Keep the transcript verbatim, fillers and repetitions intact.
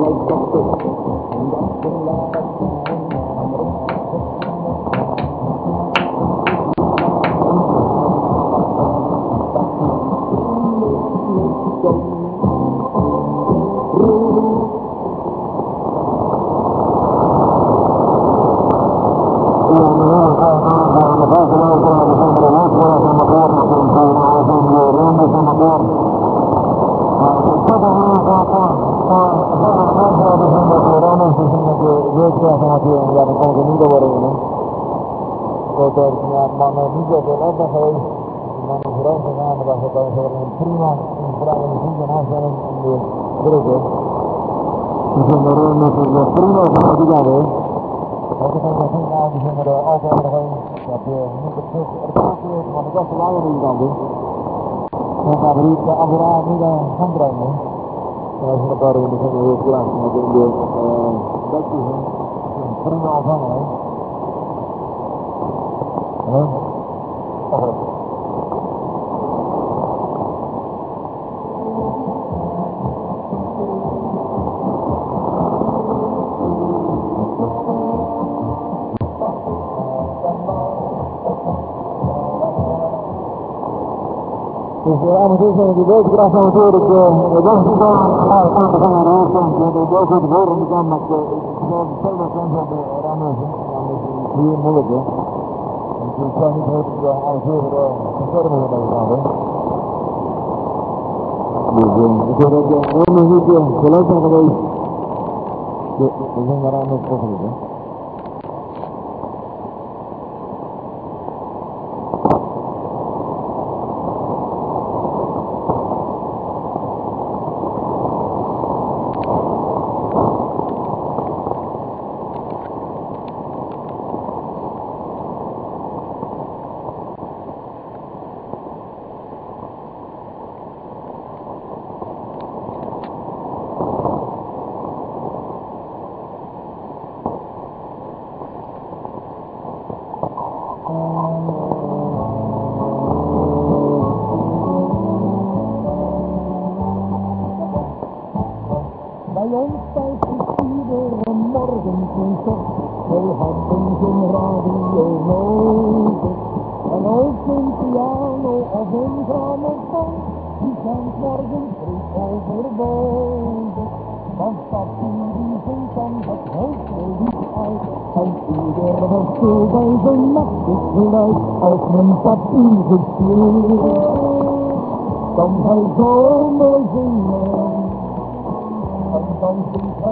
Die deze graag natuurlijk de beste van aan de van de rood en de deze de woorden gaan met de spelers en de renners en de hier moeilijk hè. En het is niet heel veel alles weer verder met deze gaan hè. Dus ik denk dat de renners niet gelijk zijn geweest. De zijn daar aan het volgende hè. Als mijn papier gespeeld, kan hij zo mooi zingen, en dan zingt hij